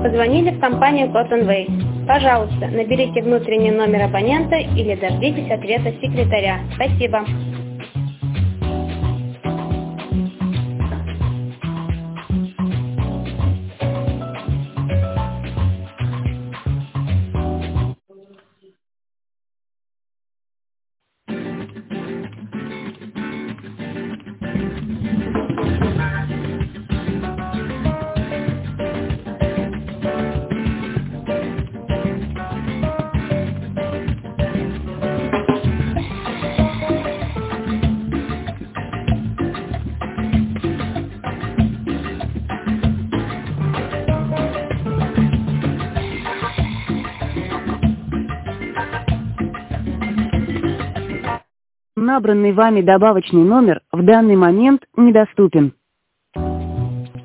Позвонили в компанию Cotton Waste. Пожалуйста, наберите внутренний номер абонента или дождитесь ответа секретаря. Спасибо. Набранный вами добавочный номер в данный момент недоступен.